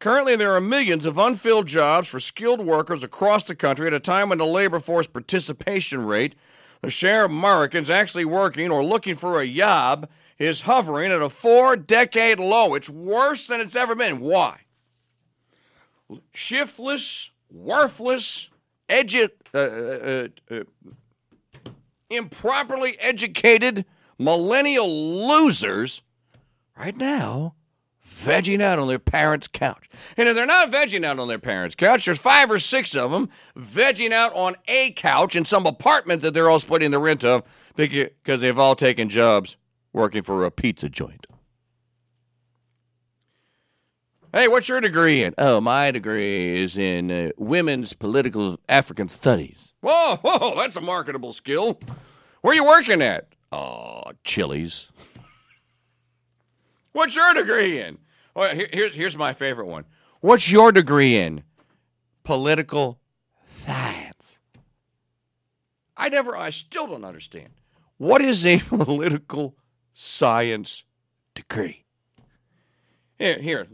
Currently, there are millions of unfilled jobs for skilled workers across the country at a time when the labor force participation rate, the share of Americans actually working or looking for a job, is hovering at a 4-decade low. It's worse than it's ever been. Why? Shiftless, worthless, improperly educated millennial losers right now vegging out on their parents' couch. And if they're not vegging out on their parents' couch, there's 5 or 6 of them vegging out on a couch in some apartment that they're all splitting the rent of because they've all taken jobs working for a pizza joint. Hey, what's your degree in? Oh, my degree is in women's political African studies. Whoa, that's a marketable skill. Where are you working at? Oh, Chili's. What's your degree in? Well, here's my favorite one. What's your degree in? Political science. I still don't understand. What is a political science degree? Here,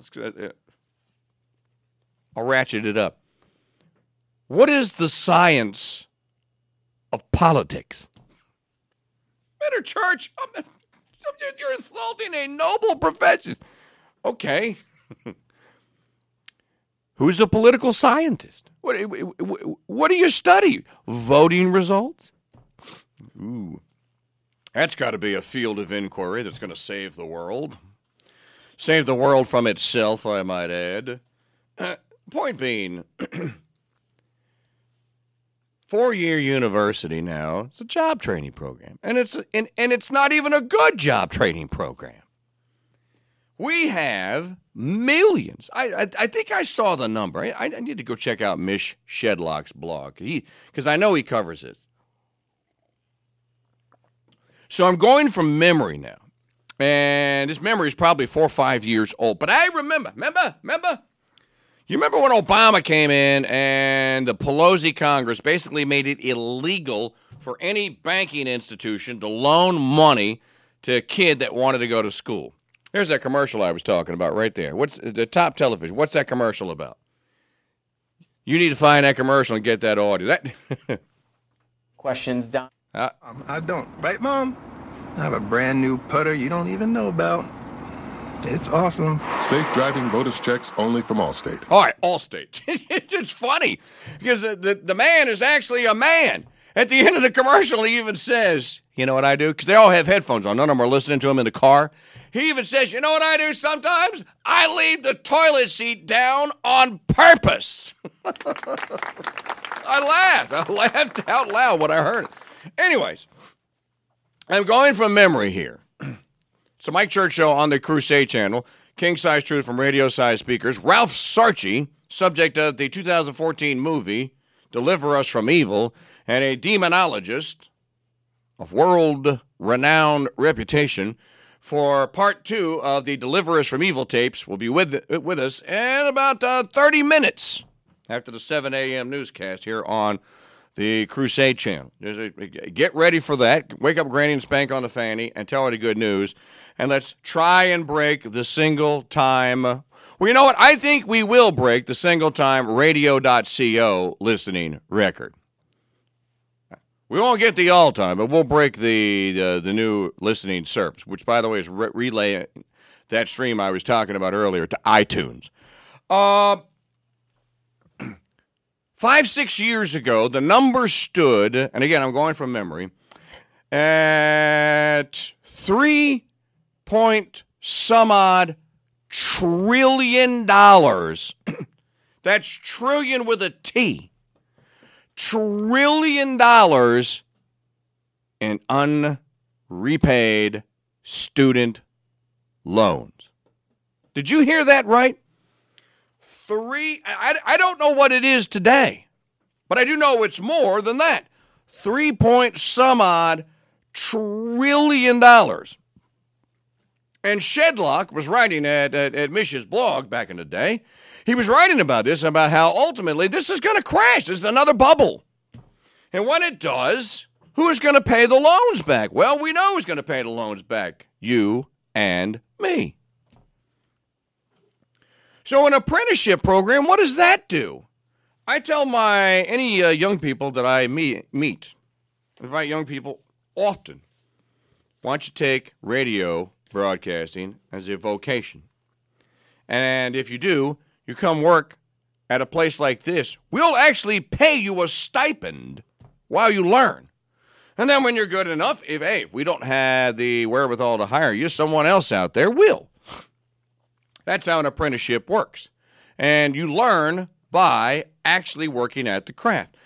I'll ratchet it up. What is the science of politics? Better church. You're insulting a noble profession. Okay. Who's a political scientist? What do you study? Voting results? Ooh. That's got to be a field of inquiry that's going to save the world. Save the world from itself, I might add. Point being, 4-year university now. It's a job training program, and it's not even a good job training program. We have millions. I think I saw the number. I need to go check out Mish Shedlock's blog because I know he covers this. So I'm going from memory now, and this memory is probably 4 or 5 years old. But I remember. You remember when Obama came in and the Pelosi Congress basically made it illegal for any banking institution to loan money to a kid that wanted to go to school? There's that commercial I was talking about right there. What's the top television? What's that commercial about? You need to find that commercial and get that audio. Questions, Don? I don't. Right, Mom? I have a brand new putter you don't even know about. It's awesome. Safe driving bonus checks only from Allstate. All right, Allstate. It's funny because the man is actually a man. At the end of the commercial, he even says, you know what I do? Because they all have headphones on. None of them are listening to him in the car. He even says, you know what I do sometimes? I leave the toilet seat down on purpose. I laughed out loud when I heard it. Anyways, I'm going from memory here. It's the Mike Church Show on the Crusade Channel. King Size Truth from Radio Size Speakers. Ralph Sarchie, subject of the 2014 movie Deliver Us from Evil, and a demonologist of world-renowned reputation for part 2 of the Deliver Us from Evil tapes will be with us in about 30 minutes after the 7 a.m. newscast here on the Crusade Channel. Get ready for that. Wake up Granny and spank on the fanny and tell her the good news. And let's try and break the single time. Well, you know what? I think we will break the single time radio.co listening record. We won't get the all time, but we'll break the new listening service, which, by the way, is relaying that stream I was talking about earlier to iTunes. 5-6 years ago, the number stood, and again, I'm going from memory, at 3-point-some-odd trillion dollars. That's trillion with a T. $1 trillion in unrepaid student loans. Did you hear that right? I don't know what it is today, but I do know it's more than that. 3-point-some-odd trillion. And Shedlock was writing at Mish's blog back in the day. He was writing about this, about how ultimately this is going to crash. This is another bubble. And when it does, who's going to pay the loans back? Well, we know who's going to pay the loans back. You and me. So an apprenticeship program, what does that do? I tell any young people that I meet, invite young people often, why don't you take radio broadcasting as a vocation? And if you do, you come work at a place like this. We'll actually pay you a stipend while you learn. And then when you're good enough, if we don't have the wherewithal to hire you, someone else out there will. That's how an apprenticeship works. And you learn by actually working at the craft.